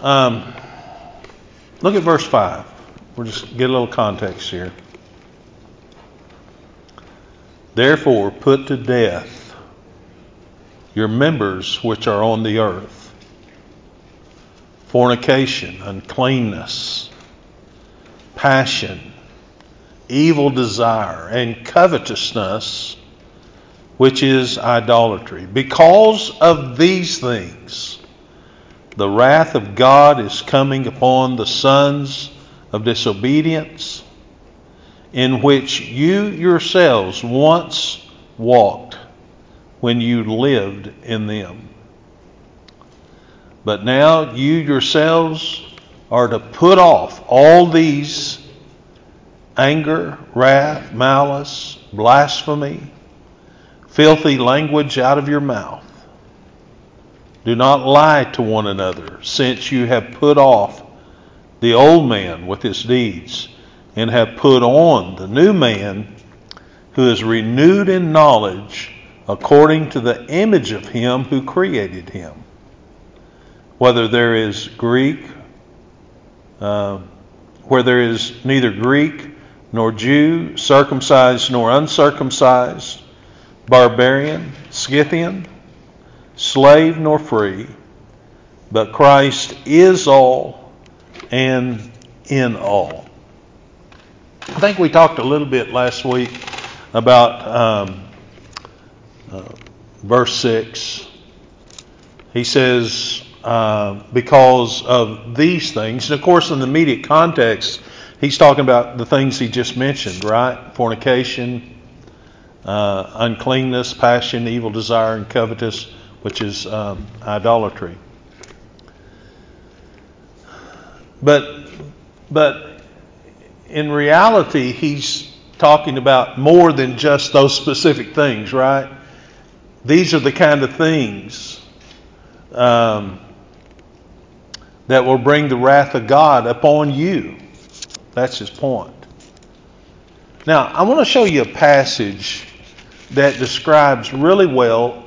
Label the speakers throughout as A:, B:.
A: Look at verse 5. We'll just get a little context here. Therefore, put to death your members which are on the earth: fornication, uncleanness, passion, evil desire, and covetousness, which is idolatry. Because of these things, the wrath of God is coming upon the sons of disobedience, in which you yourselves once walked when you lived in them. But now you yourselves are to put off all these: anger, wrath, malice, blasphemy, filthy language out of your mouth. Do not lie to one another, since you have put off the old man with his deeds, and have put on the new man, who is renewed in knowledge according to the image of him who created him. Whether there is where there is neither Greek nor Jew, circumcised nor uncircumcised, barbarian, Scythian, slave nor free, but Christ is all and in all. I think we talked a little bit last week about verse 6. He says, because of these things. And of course, in the immediate context, he's talking about the things he just mentioned, right? Fornication, uncleanness, passion, evil desire, and covetous, which is idolatry. But in reality, he's talking about more than just those specific things, right? These are the kind of things that will bring the wrath of God upon you. That's his point. Now, I want to show you a passage that describes really well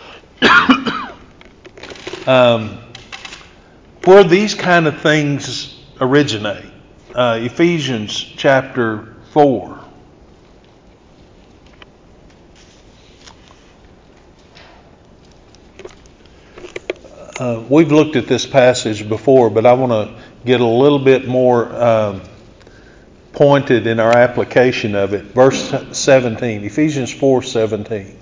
A: where these kind of things originate. Ephesians chapter 4. We've looked at this passage before, but I want to get a little bit more pointed in our application of it. Verse 17, Ephesians 4:17.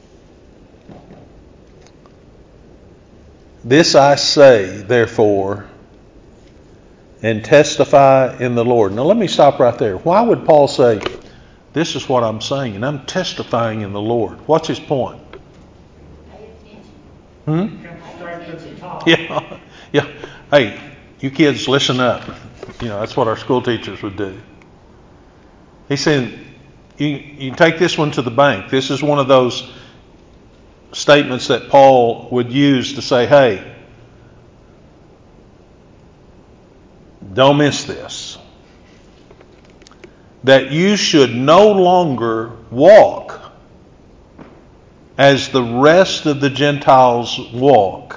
A: This I say, therefore, and testify in the Lord. Now let me stop right there. Why would Paul say, this is what I'm saying, and I'm testifying in the Lord? What's his point? Yeah. Hey, you kids, listen up. That's what our school teachers would do. He said, you take this one to the bank. This is one of those statements that Paul would use to say, hey, don't miss this. That you should no longer walk as the rest of the Gentiles walk,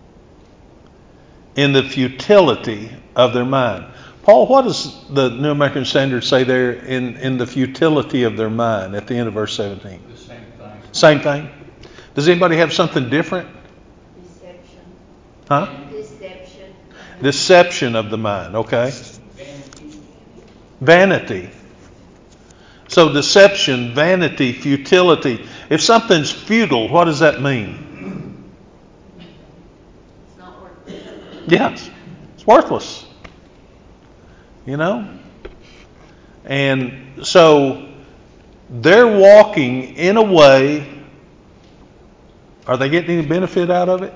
A: in the futility of their mind. Paul, what does the New American Standard say there in the futility of their mind at the end of verse 17?
B: The same thing.
A: Same thing? Does anybody have something different?
C: Deception.
A: Huh?
C: Deception.
A: Deception of the mind, okay. Vanity. So deception, vanity, futility. If something's futile, what does that mean?
C: It's not worth it.
A: Yes, it's worthless. And so they're walking in a way. Are they getting any benefit out of it?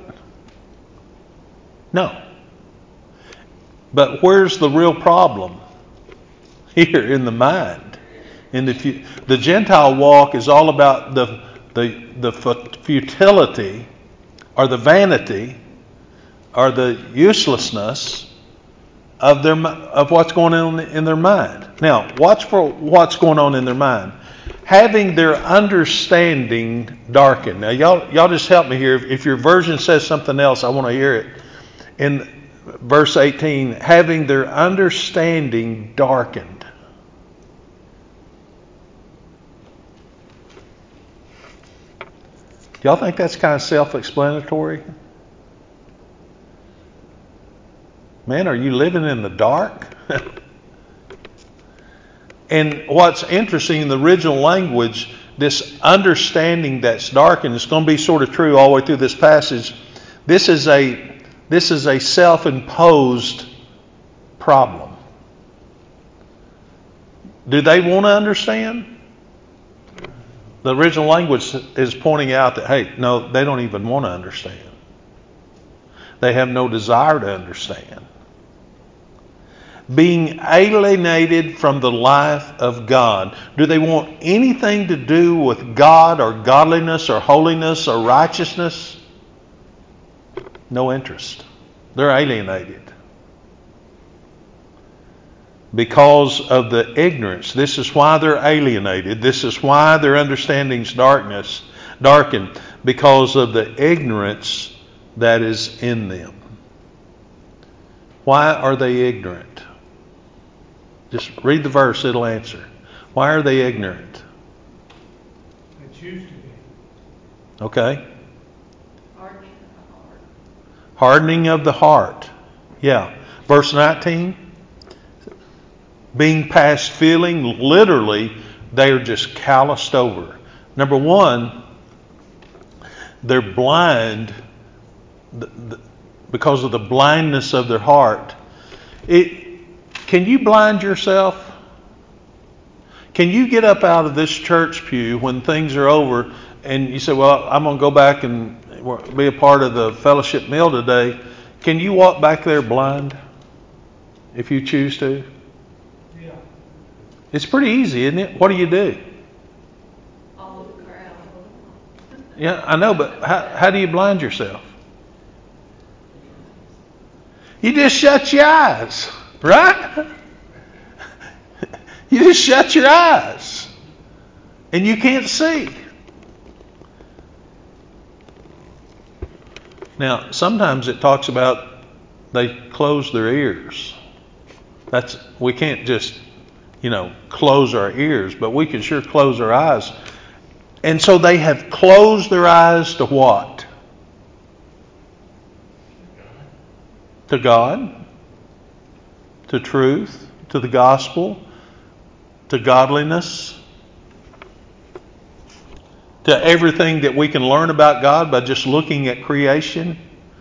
A: No. But where's the real problem? Here in the mind. The Gentile walk is all about the futility or the vanity or the uselessness of what's going on in their mind. Now, watch for what's going on in their mind. Having their understanding darkened. Now, y'all just help me here. If your version says something else, I want to hear it. And verse 18, having their understanding darkened. Do y'all think that's kind of self-explanatory? Man, are you living in the dark? And what's interesting in the original language, this understanding that's darkened, it's going to be sort of true all the way through this passage. This is a self-imposed problem. Do they want to understand? The original language is pointing out that, hey, no, they don't even want to understand. They have no desire to understand. Being alienated from the life of God. Do they want anything to do with God or godliness or holiness or righteousness? No interest. They're alienated. Because of the ignorance. This is why they're alienated. This is why their understanding's darkened. Because of the ignorance that is in them. Why are they ignorant? Just read the verse, it'll answer. Why are they ignorant?
B: They choose to be.
A: Okay.
C: Hardening of the heart.
A: Hardening of the heart. Yeah. Verse 19. Being past feeling, literally, they are just calloused over. Number one, they're blind because of the blindness of their heart. Can you blind yourself? Can you get up out of this church pew when things are over and you say, well, I'm going to go back and be a part of the fellowship meal today? Can you walk back there blind if you choose to?
B: Yeah.
A: It's pretty easy, isn't it? What do?
C: All the crowd.
A: Yeah, I know, but how do you blind yourself? You just shut your eyes, right? You just shut your eyes and you can't see. Now, sometimes it talks about they close their ears. We can't just, close our ears, but we can sure close our eyes. And so they have closed their eyes to what? To God, to truth, to the gospel, to godliness, to everything that we can learn about God by just looking at creation.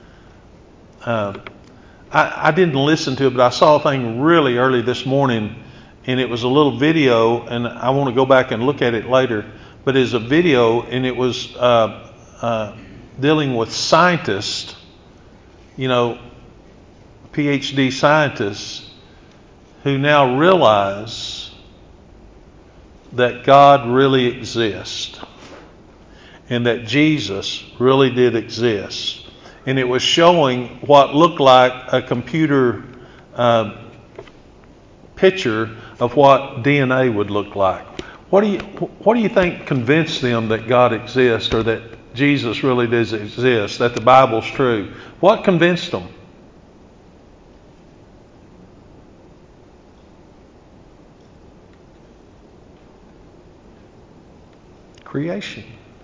A: I didn't listen to it, but I saw a thing really early this morning, and it was a little video, and I want to go back and look at it later. But it's a video, and it was dealing with scientists, PhD scientists, who now realize that God really exists and that Jesus really did exist. And it was showing what looked like a computer picture of what DNA would look like. What do you think convinced them that God exists, or that Jesus really does exist, that the Bible's true? What convinced them? Creation.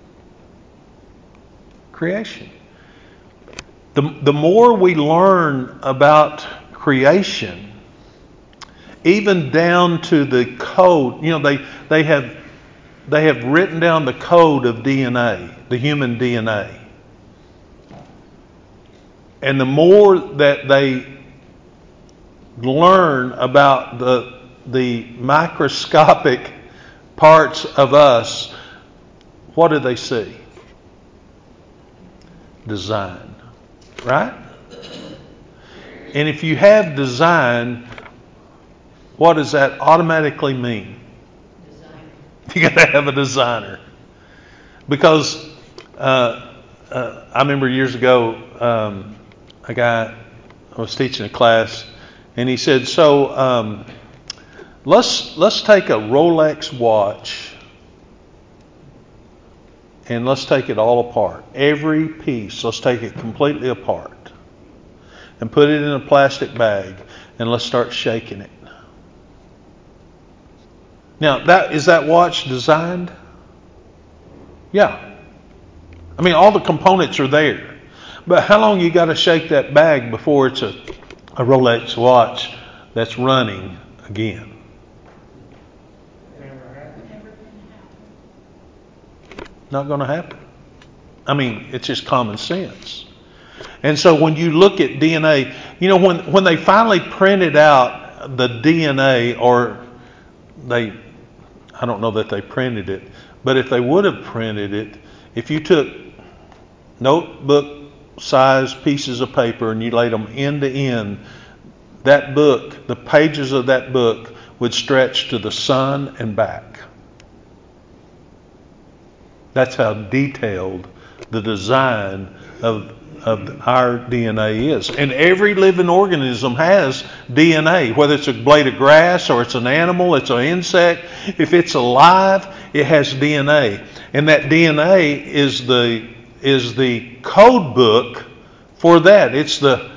A: The more we learn about creation, even down to the code, they have written down the code of DNA, the human DNA. And the more that they learn about the microscopic parts of us, what do they see? Design. Right? And if you have design, what does that automatically mean?
C: Designer.
A: You got to have a designer. Because I remember years ago, a guy, I was teaching a class, and he said, so let's take a Rolex watch and let's take it all apart. Every piece, let's take it completely apart. and put it in a plastic bag, and let's start shaking it. Now, is that watch designed? Yeah. I mean, all the components are there. But how long you got to shake that bag before it's a Rolex watch that's running again?
B: Never happened.
C: Never can happen.
A: Not going to happen. I mean, it's just common sense. And so when you look at DNA, you know, when they finally printed out the DNA, or I don't know that they printed it, but if they would have printed it, if you took notebook size pieces of paper and you laid them end to end, that book, the pages of that book would stretch to the sun and back. That's how detailed the design of our DNA is. And every living organism has DNA, whether it's a blade of grass or it's an animal, it's an insect. If it's alive, it has DNA. And that DNA is the code book for that. It's the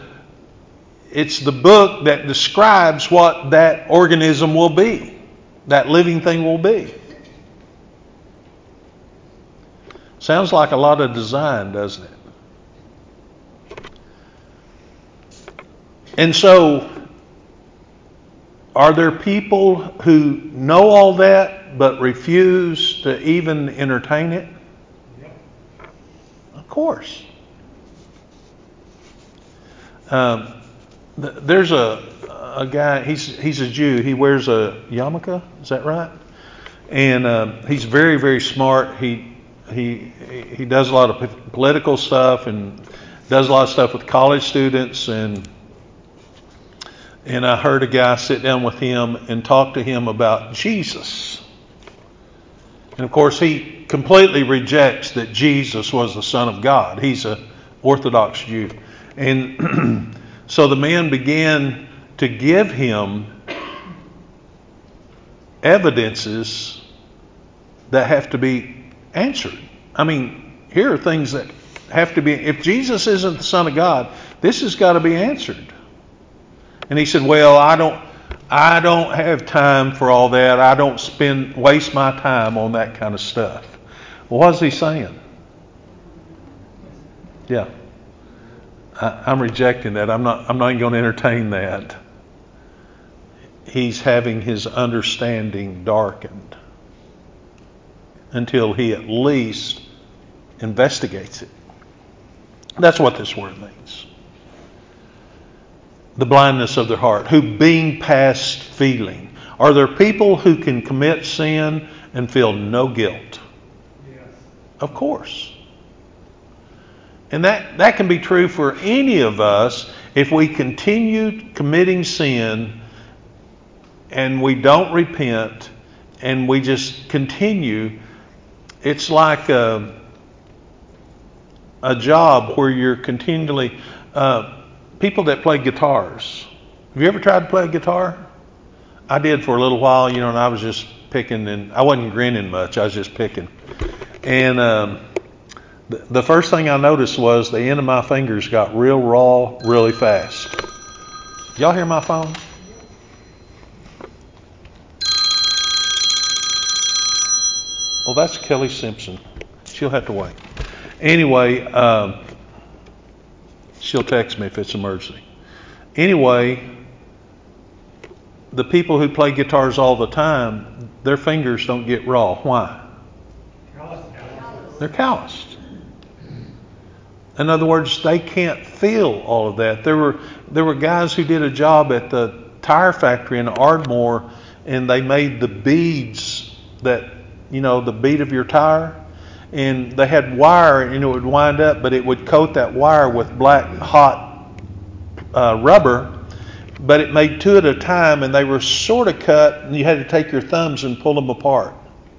A: book that describes what that organism will be, that living thing will be. Sounds like a lot of design, doesn't it? And so, are there people who know all that but refuse to even entertain it?
B: Yep.
A: Of course. There's a guy, he's a Jew. He wears a yarmulke, is that right? And he's very, very smart. He does a lot of political stuff and does a lot of stuff with college students. And I heard a guy sit down with him and talk to him about Jesus. And of course, he completely rejects that Jesus was the Son of God. He's an Orthodox Jew. And so the man began to give him evidences that have to be answered. I mean, here are things that have to be, if Jesus isn't the Son of God, this has got to be answered. And he said, well, I don't have time for all that. I don't waste my time on that kind of stuff. Well, what's he saying? Yeah. I'm rejecting that. I'm not even going to entertain that. He's having his understanding darkened until he at least investigates it. That's what this word means. The blindness of their heart, who being past feeling. Are there people who can commit sin and feel no guilt?
B: Yes.
A: Of course. And that can be true for any of us if we continue committing sin and we don't repent and we just continue. It's like a job where you're continually... people that play guitars. Have you ever tried to play a guitar? I did for a little while, and I was just picking, and I wasn't grinning much. I was just picking. And the first thing I noticed was the end of my fingers got real raw really fast. Y'all hear my phone? Well, that's Kelly Simpson. She'll have to wait. Anyway, she'll text me if it's an emergency. Anyway, the people who play guitars all the time, their fingers don't get raw. Why? They're calloused. In other words, they can't feel all of that. There were guys who did a job at the tire factory in Ardmore, and they made the beads that, the bead of your tire. And they had wire, and it would wind up, but it would coat that wire with black, hot rubber. But it made two at a time, and they were sort of cut, and you had to take your thumbs and pull them apart.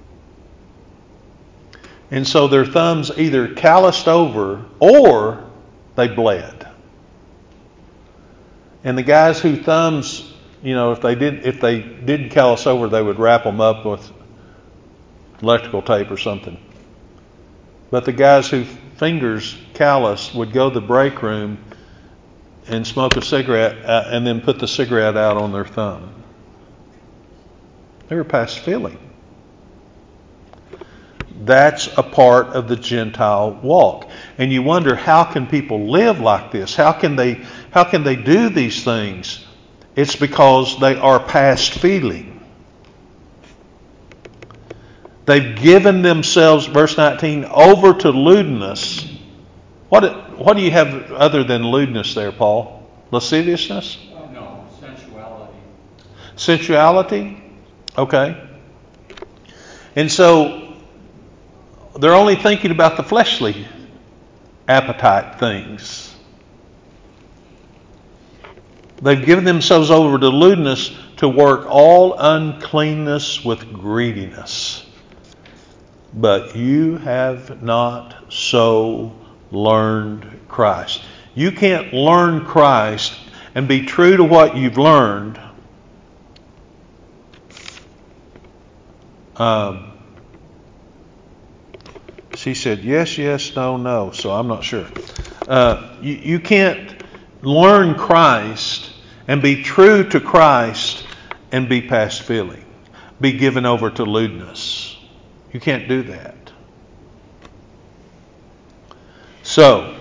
A: And so their thumbs either calloused over or they bled. And the guys whose thumbs, if they didn't callous over, they would wrap them up with electrical tape or something. But the guys whose fingers calloused would go to the break room and smoke a cigarette and then put the cigarette out on their thumb. They were past feeling. That's a part of the Gentile walk. And you wonder, how can people live like this? How can they do these things? It's because they are past feeling. They've given themselves, verse 19, over to lewdness. What do you have other than lewdness there, Paul? Lasciviousness?
D: No, sensuality.
A: Sensuality? Okay. And so they're only thinking about the fleshly appetite things. They've given themselves over to lewdness, to work all uncleanness with greediness. But you have not so learned Christ. You can't learn Christ and be true to what you've learned she said yes, yes, no, no, so I'm not sure. You can't learn Christ and be true to Christ and be past feeling, be given over to lewdness. You can't do that. So,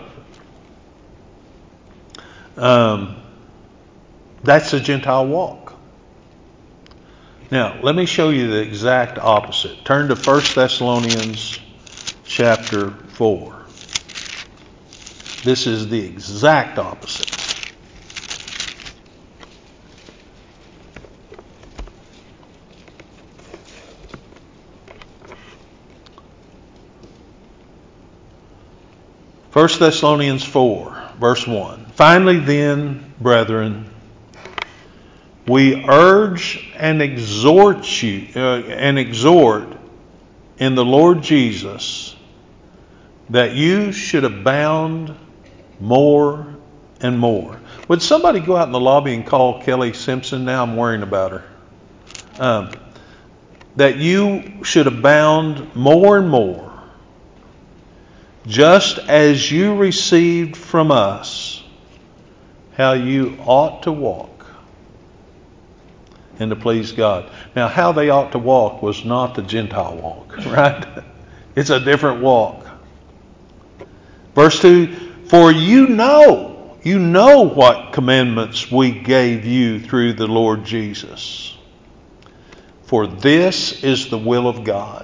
A: that's the Gentile walk. Now, let me show you the exact opposite. Turn to 1 Thessalonians chapter 4. This is the exact opposite. First Thessalonians 4, verse 1. Finally then, brethren, we urge and exhort you in the Lord Jesus that you should abound more and more. Would somebody go out in the lobby and call Kelly Simpson? Now I'm worrying about her. That you should abound more and more, just as you received from us how you ought to walk and to please God. Now, how they ought to walk was not the Gentile walk, right? It's a different walk. Verse 2, for you know what commandments we gave you through the Lord Jesus. For this is the will of God,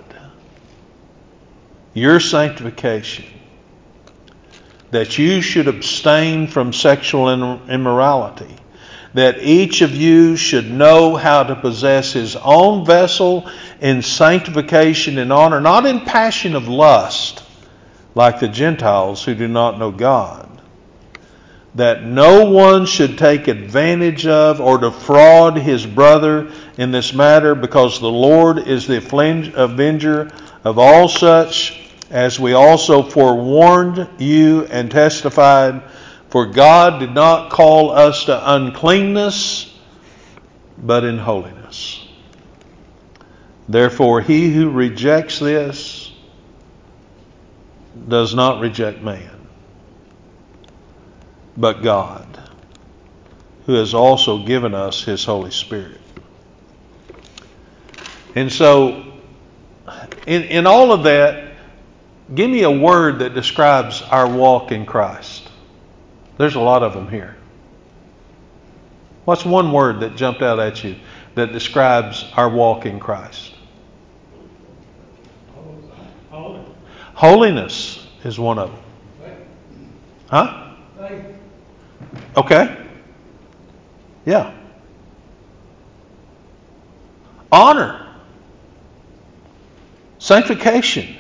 A: your sanctification, that you should abstain from sexual immorality, that each of you should know how to possess his own vessel in sanctification and honor, not in passion of lust, like the Gentiles who do not know God, that no one should take advantage of or defraud his brother in this matter, because the Lord is the avenger of all such, as we also forewarned you and testified. For God did not call us to uncleanness, but in holiness. Therefore, he who rejects this does not reject man, but God, who has also given us his Holy Spirit. And so, in all of that, give me a word that describes our walk in Christ. There's a lot of them here. What's one word that jumped out at you that describes our walk in Christ? Holiness is one of them. Huh? Okay. Yeah. Honor. Sanctification.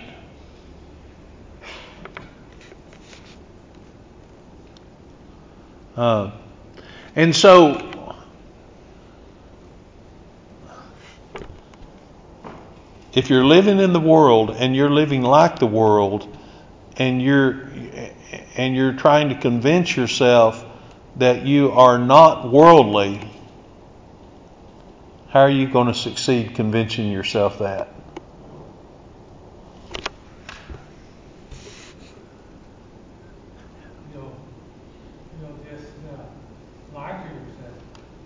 A: And so, if you're living in the world and you're living like the world, and you're trying to convince yourself that you are not worldly, how are you going to succeed convincing yourself that?
B: You you'll just lie to yourself.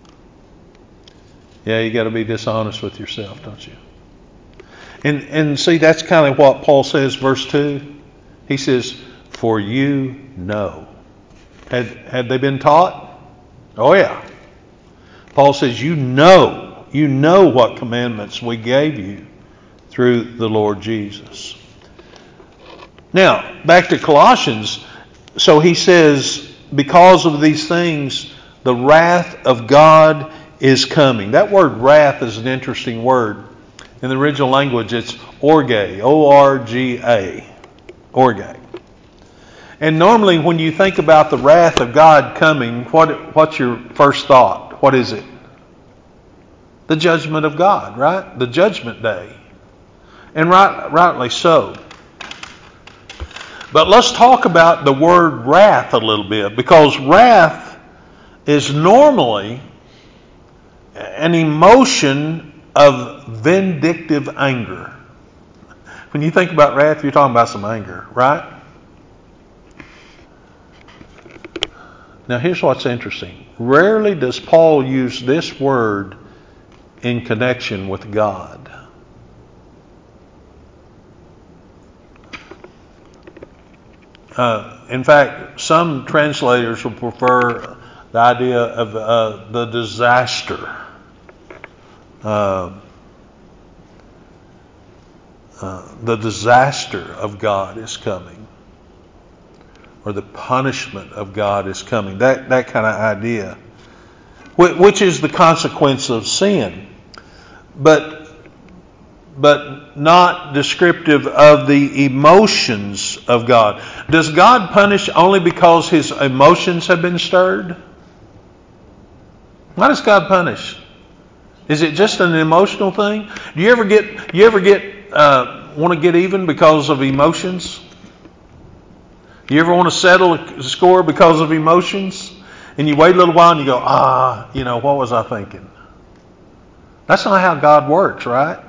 A: Yeah, you got to be dishonest with yourself, don't you? And see, that's kind of what Paul says, verse 2. He says, for you know. Had they been taught? Oh yeah. Paul says, you know what commandments we gave you through the Lord Jesus. Now, back to Colossians. So he says, because of these things, the wrath of God is coming. That word wrath is an interesting word. In the original language, it's orge, O-R-G-A, orge. And normally when you think about the wrath of God coming, what's your first thought? What is it? The judgment of God, right? The judgment day. And rightly so. But let's talk about the word wrath a little bit, because wrath is normally an emotion of vindictive anger. When you think about wrath, you're talking about some anger, right? Now here's what's interesting. Rarely does Paul use this word in connection with God. In fact, some translators will prefer the idea of the disaster. The disaster of God is coming, or the punishment of God is coming. That kind of idea, which is the consequence of sin, but not descriptive of the emotions of God. Does God punish only because His emotions have been stirred? Why does God punish? Is it just an emotional thing? Do you ever want to get even because of emotions? Do you ever want to settle a score because of emotions? And you wait a little while and you go, what was I thinking? That's not how God works, right?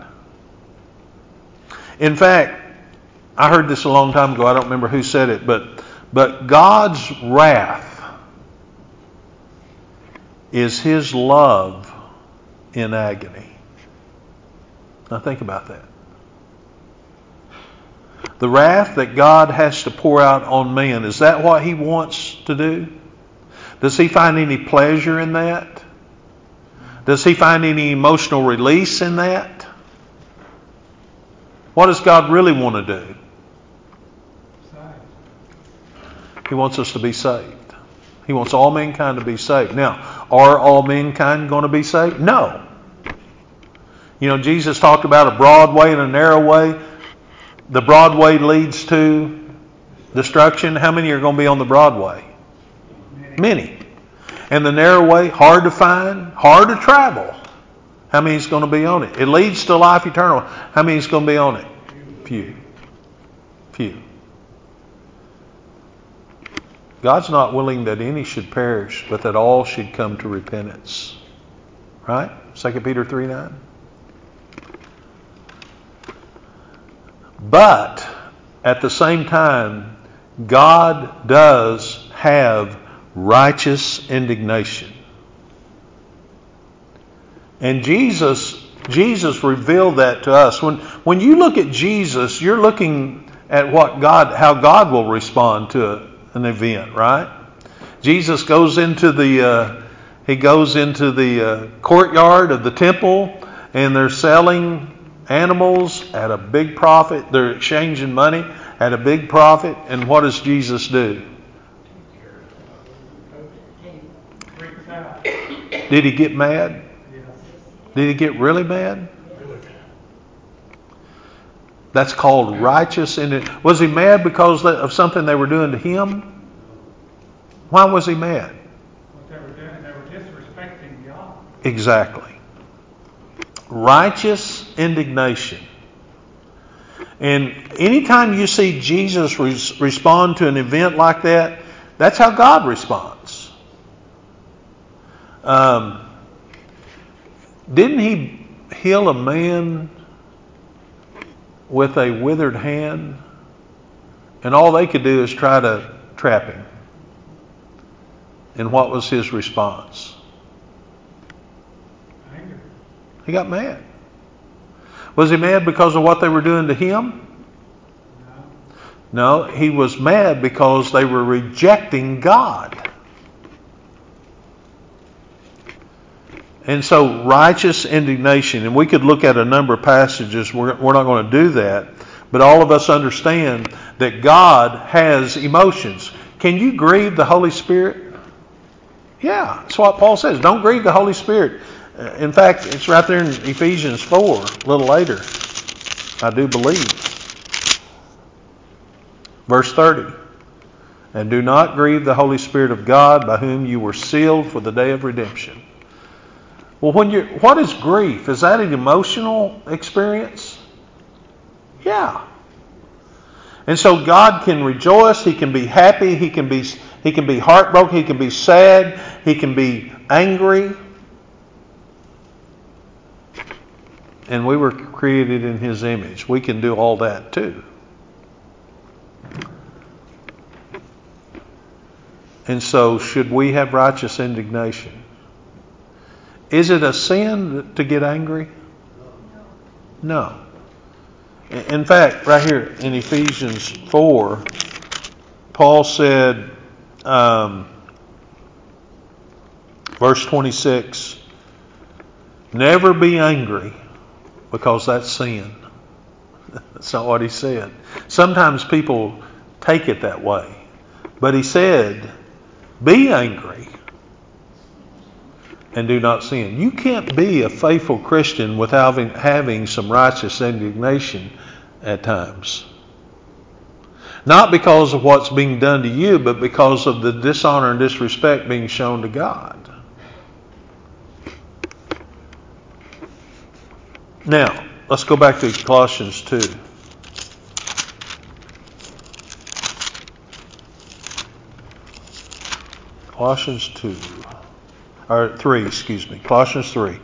A: In fact, I heard this a long time ago. I don't remember who said it, but God's wrath is His love in agony. Now think about that. The wrath that God has to pour out on man, is that what He wants to do? Does He find any pleasure in that? Does He find any emotional release in that? What does God really want to do? He wants us to be saved. He wants all mankind to be saved. Now, are all mankind going to be saved? No. Jesus talked about a broad way and a narrow way. The broad way leads to destruction. How many are going to be on the broad way? Many. And the narrow way, hard to find, hard to travel. How many is going to be on it? It leads to life eternal. How many is going to be on it? Few. God's not willing that any should perish, but that all should come to repentance. Right? 2 Peter 3:9. But at the same time, God does have righteous indignation. And Jesus revealed that to us. When you look at Jesus, you're looking at how God will respond to an event, right? Jesus goes into the courtyard of the temple, and they're selling animals at a big profit. They're exchanging money at a big profit. And what does Jesus do? Did He get mad? Did He get really mad? That's called righteous. Was He mad because of something they were doing to Him? Why was He mad?
B: What they were doing, they were disrespecting God.
A: Exactly. Righteous indignation. And anytime you see Jesus respond to an event like that, that's how God responds. Didn't He heal a man with a withered hand? And all they could do is try to trap Him. And what was his response?
B: Anger.
A: He got mad. Was he mad because of what they were doing to him?
B: No.
A: No, he was mad because they were rejecting God. And so righteous indignation, and we could look at a number of passages, we're not going to do that, but all of us understand that God has emotions. Can you grieve the Holy Spirit? Yeah, that's what Paul says. Don't grieve the Holy Spirit. In fact, it's right there in Ephesians 4, a little later, I do believe. Verse 30. And do not grieve the Holy Spirit of God, by whom you were sealed for the day of redemption. Well, what is grief? Is that an emotional experience? Yeah. And so God can rejoice, He can be happy, He can be heartbroken, He can be sad, He can be angry. And we were created in His image. We can do all that too. And so, should we have righteous indignation? Is it a sin to get angry? No. In fact, right here in Ephesians 4, Paul said, verse 26, never be angry, because that's sin. That's not what he said. Sometimes people take it that way. But he said, be angry and do not sin. You can't be a faithful Christian without having some righteous indignation at times. Not because of what's being done to you, but because of the dishonor and disrespect being shown to God. Now, let's go back to Colossians 2. Colossians 2. Or 3, excuse me. Colossians 3.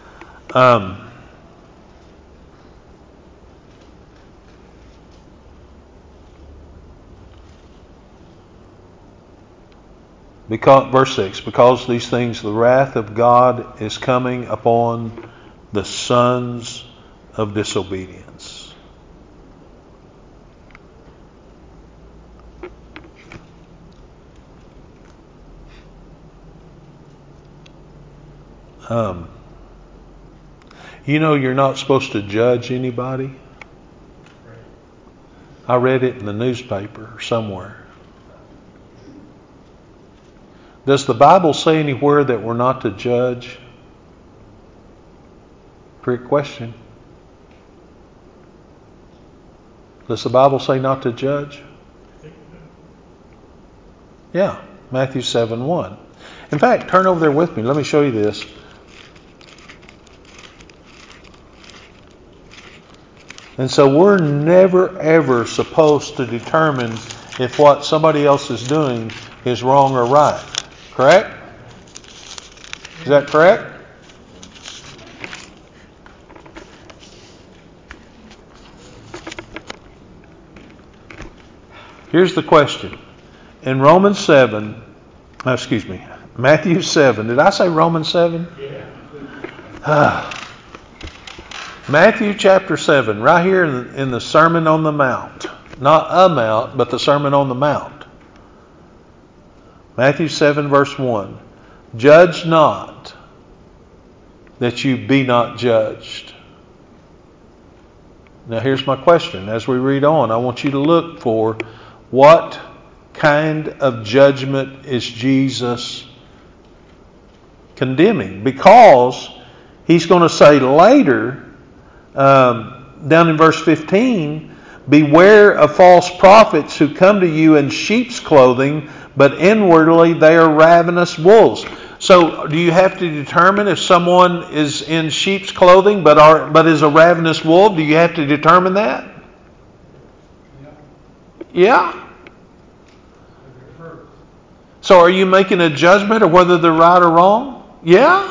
A: Verse 6, because these things, the wrath of God is coming upon the sons of disobedience. You know you're not supposed to judge anybody. I read it in the newspaper or somewhere. Does the Bible say anywhere that we're not to judge? Great question. Does the Bible say not to judge? Yeah, Matthew 7:1. In fact, turn over there with me. Let me show you this. And so we're never ever supposed to determine if what somebody else is doing is wrong or right. Correct? Is that correct? Here's the question. In Matthew 7. Did I say Romans 7? Yeah. Matthew chapter 7, right here in the Sermon on the Mount. Not a mount, but the Sermon on the Mount. Matthew 7 verse 1. Judge not, that you be not judged. Now here's my question. As we read on, I want you to look for what kind of judgment is Jesus condemning. Because he's going to say later, down in verse 15, beware of false prophets who come to you in sheep's clothing, but inwardly they are ravenous wolves. So do you have to determine if someone is in sheep's clothing but is a ravenous wolf? Do you have to determine that? Yeah? So are you making a judgment of whether they're right or wrong? Yeah?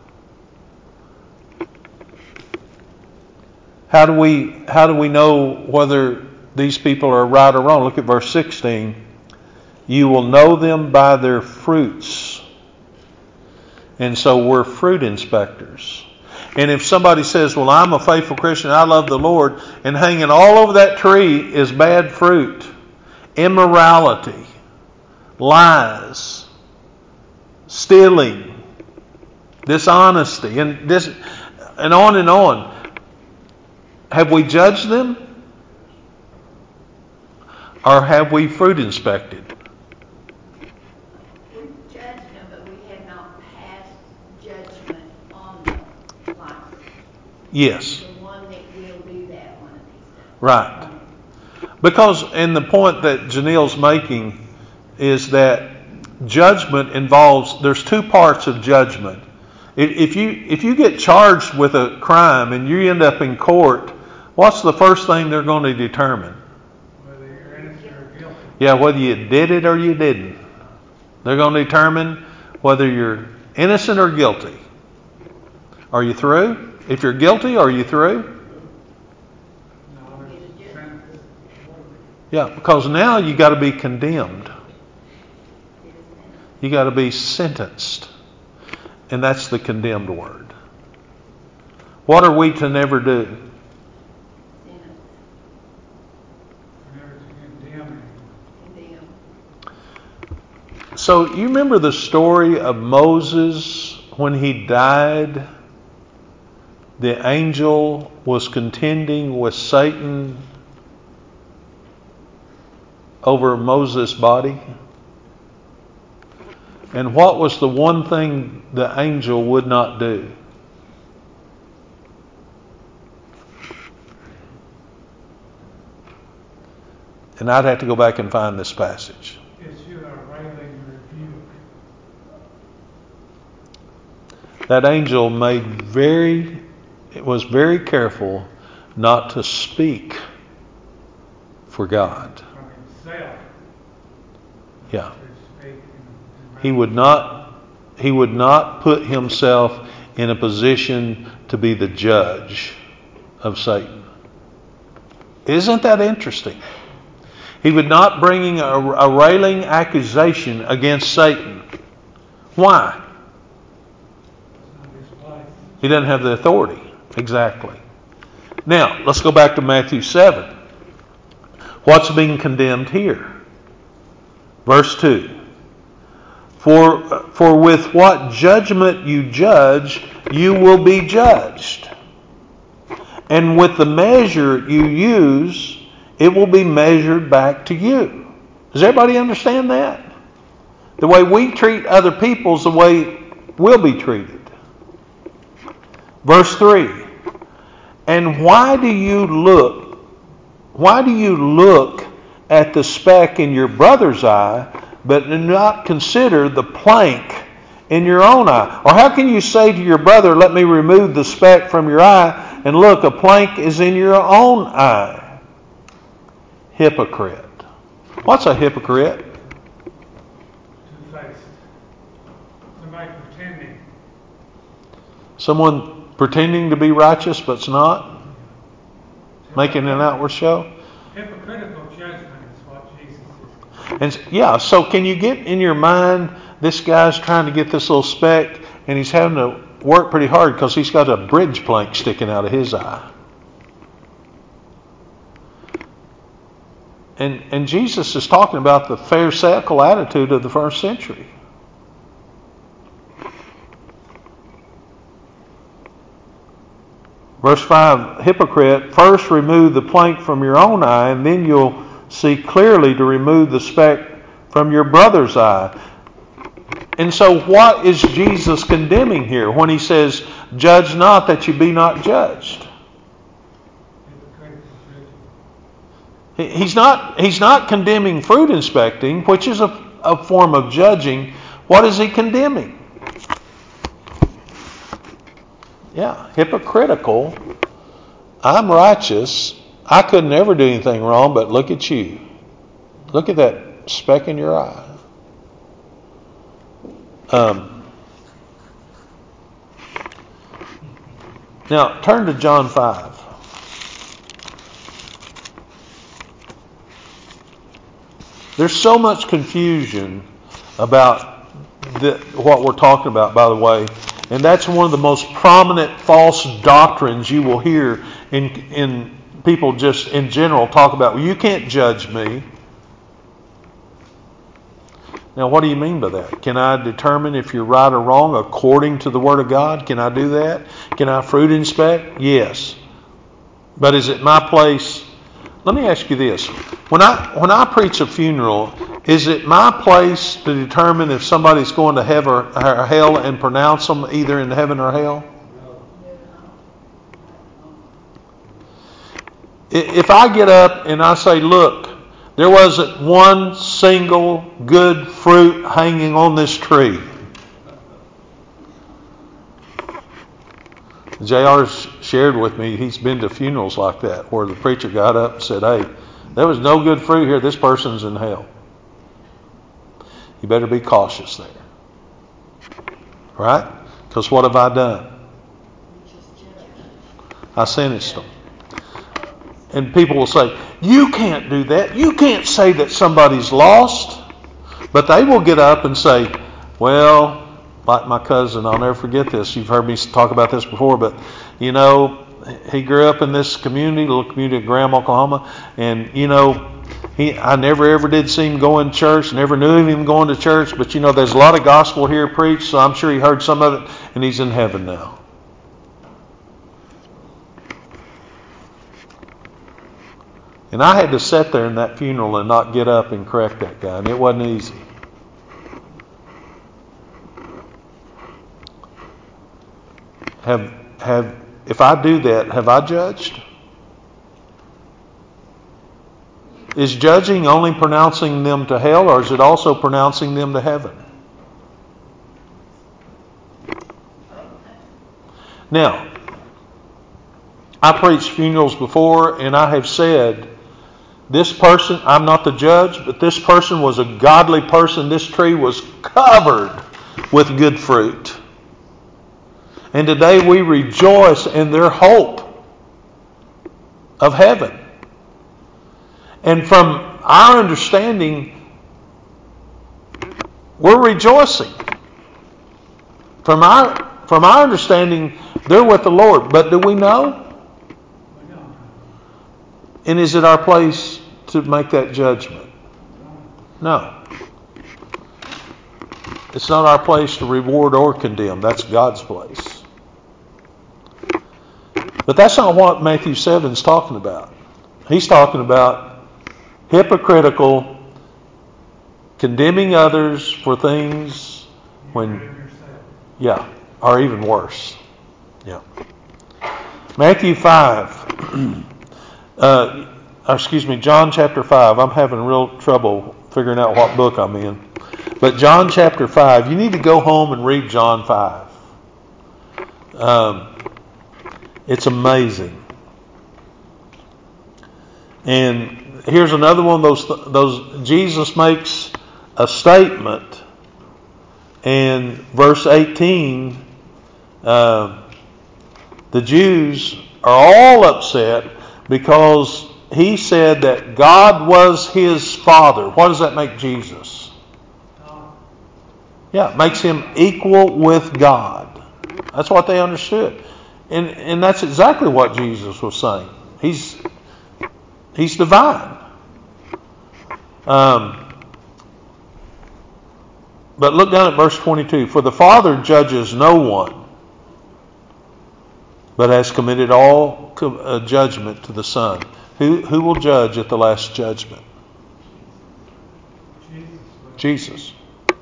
A: How do we know whether these people are right or wrong? Look at verse 16. You will know them by their fruits. And so we're fruit inspectors. And if somebody says, well, I'm a faithful Christian, I love the Lord, and hanging all over that tree is bad fruit, immorality, lies, stealing, dishonesty, and on and on. Have we judged them? Or have we fruit inspected?
C: We judged them, but we have not passed judgment on them. Like
A: Yes.
C: the one that will do that one of these days.
A: Right. Because, and the point that Janelle's making is that judgment involves, there's two parts of judgment. If you get charged with a crime and you end up in court, what's the first thing they're going to determine?
B: Whether you're innocent or guilty.
A: Yeah, whether you did it or you didn't. They're going to determine whether you're innocent or guilty. Are you through? If you're guilty, are you through?
B: No, there's sentence.
A: Yeah, because now you got to be condemned. You got to be sentenced. And that's the condemned word. What are we to never do?
B: Never to condemn anyone.
A: So you remember the story of Moses when he died? The angel was contending with Satan over Moses' body. And what was the one thing the angel would not do? And I'd have to go back and find this passage.
B: Issue a railing rebuke.
A: That angel was very careful not to speak for God.
B: From himself.
A: Yeah.
B: To speak and
A: He would not put himself in a position to be the judge of Satan. Isn't that interesting? He would not bring a railing accusation against Satan. Why?
B: It's not his place.
A: He doesn't have the authority. Exactly. Now, let's go back to Matthew 7. What's being condemned here? Verse 2. For with what judgment you judge, you will be judged. And with the measure you use, it will be measured back to you. Does everybody understand that? The way we treat other people is the way we'll be treated. Verse 3. And why do you look at the speck in your brother's eye, but do not consider the plank in your own eye? Or how can you say to your brother, let me remove the speck from your eye, and look, a plank is in your own eye? Hypocrite. What's a hypocrite?
B: Two-faced. Somebody pretending.
A: Someone pretending to be righteous but's not? Making an outward show?
B: Hypocritical judgment is what Jesus is.
A: And yeah, so can you get in your mind, this guy's trying to get this little speck, and he's having to work pretty hard because he's got a bridge plank sticking out of his eye. And Jesus is talking about the Pharisaical attitude of the first century. Verse 5, hypocrite, first remove the plank from your own eye, and then you'll see clearly to remove the speck from your brother's eye. And so what is Jesus condemning here when he says, judge not that you be not judged? He's not condemning fruit inspecting, which is a form of judging. What is he condemning? Yeah, hypocritical. I'm righteous. I could never do anything wrong, but look at you. Look at that speck in your eye. Now, turn to John 5. There's so much confusion about what we're talking about, by the way. And that's one of the most prominent false doctrines you will hear in people just in general talk about. Well, you can't judge me. Now, what do you mean by that? Can I determine if you're right or wrong according to the Word of God? Can I do that? Can I fruit inspect? Yes. But is it my place? Let me ask you this. When I preach a funeral, is it my place to determine if somebody's going to heaven or hell and pronounce them either in heaven or hell? If I get up and I say, look, there wasn't one single good fruit hanging on this tree. J.R. shared with me, he's been to funerals like that, where the preacher got up and said, hey, there was no good fruit here. This person's in hell. You better be cautious there. Right? Because what have I done? I sentenced them. And people will say, you can't do that. You can't say that somebody's lost. But they will get up and say, well, like my cousin, I'll never forget this. You've heard me talk about this before, but, you know, he grew up in this community, little community of Graham, Oklahoma, and, you know, I never ever did see him go in church, never knew of him going to church, but, you know, there's a lot of gospel here preached, so I'm sure he heard some of it, and he's in heaven now. And I had to sit there in that funeral and not get up and correct that guy, and it wasn't easy. If I do that, have I judged? Is judging only pronouncing them to hell, or is it also pronouncing them to heaven? Now, I preached funerals before, and I have said, this person, I'm not the judge, but this person was a godly person. This tree was covered with good fruit. And today we rejoice in their hope of heaven. And from our understanding, we're rejoicing. From our understanding, they're with the Lord. But do we know? And is it our place to make that judgment? No. It's not our place to reward or condemn. That's God's place. But that's not what Matthew 7 is talking about. He's talking about hypocritical, condemning others for things when, or even worse. Yeah. Matthew 5. John chapter 5. I'm having real trouble figuring out what book I'm in. But John chapter 5. You need to go home and read John 5. It's amazing. And here's another one of those. Jesus makes a statement. And verse 18, the Jews are all upset because he said that God was his Father. What does that make Jesus? Yeah, it makes him equal with God. That's what they understood. And that's exactly what Jesus was saying. He's divine. But look down at verse 22. For the Father judges no one, but has committed all judgment to the Son. Who will judge at the last judgment? Jesus.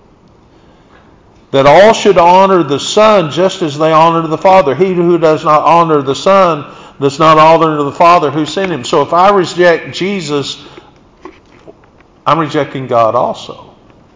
A: That all should honor the Son just as they honor the Father. He who does not honor the Son does not honor the Father who sent him. So if I reject Jesus, I'm rejecting God also.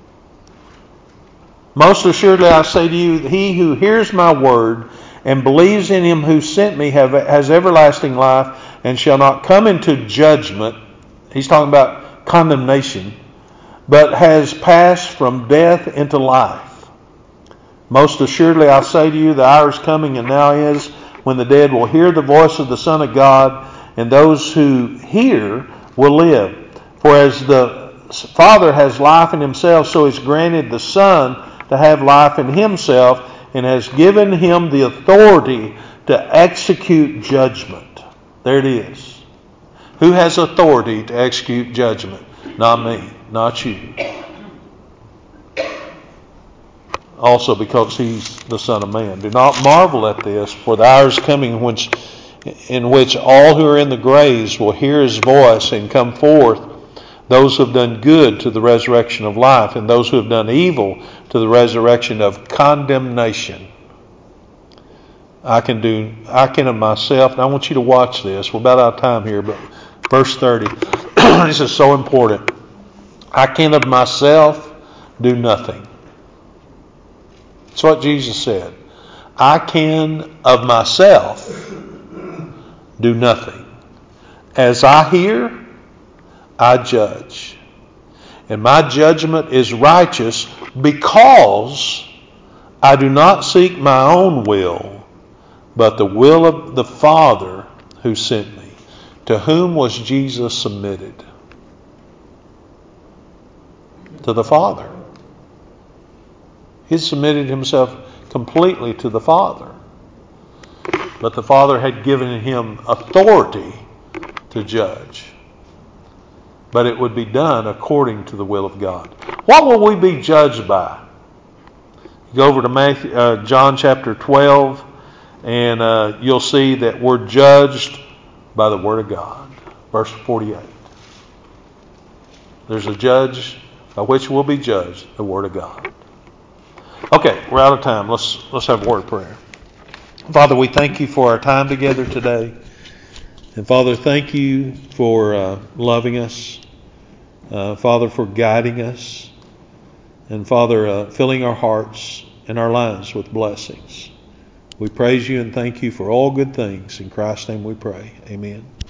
A: Most assuredly I say to you, he who hears my word and believes in him who sent me has everlasting life and shall not come into judgment. He's talking about condemnation, but has passed from death into life. Most assuredly I say to you, the hour is coming and now is, when the dead will hear the voice of the Son of God, and those who hear will live. For as the Father has life in himself, so he's granted the Son to have life in himself and has given him the authority to execute judgment. There it is. Who has authority to execute judgment? Not me, not you. Also because he's the Son of Man. Do not marvel at this, for the hour is coming in which all who are in the graves will hear his voice and come forth, those who have done good to the resurrection of life, and those who have done evil to the resurrection of condemnation. I can of myself, and I want you to watch this. We're about out of time here, but verse 30. This is so important. I can of myself do nothing. That's what Jesus said. I can of myself do nothing. As I hear, I judge. And my judgment is righteous because I do not seek my own will, but the will of the Father who sent me. To whom was Jesus submitted? To the Father. He submitted himself completely to the Father. But the Father had given him authority to judge. But it would be done according to the will of God. What will we be judged by? Go over to John chapter 12, and you'll see that we're judged by the Word of God. Verse 48. There's a judge by which we'll be judged, the Word of God. Okay, we're out of time. Let's have a word of prayer. Father, we thank you for our time together today. And Father, thank you for loving us. Father, for guiding us. And Father, filling our hearts and our lives with blessings. We praise you and thank you for all good things. In Christ's name we pray. Amen.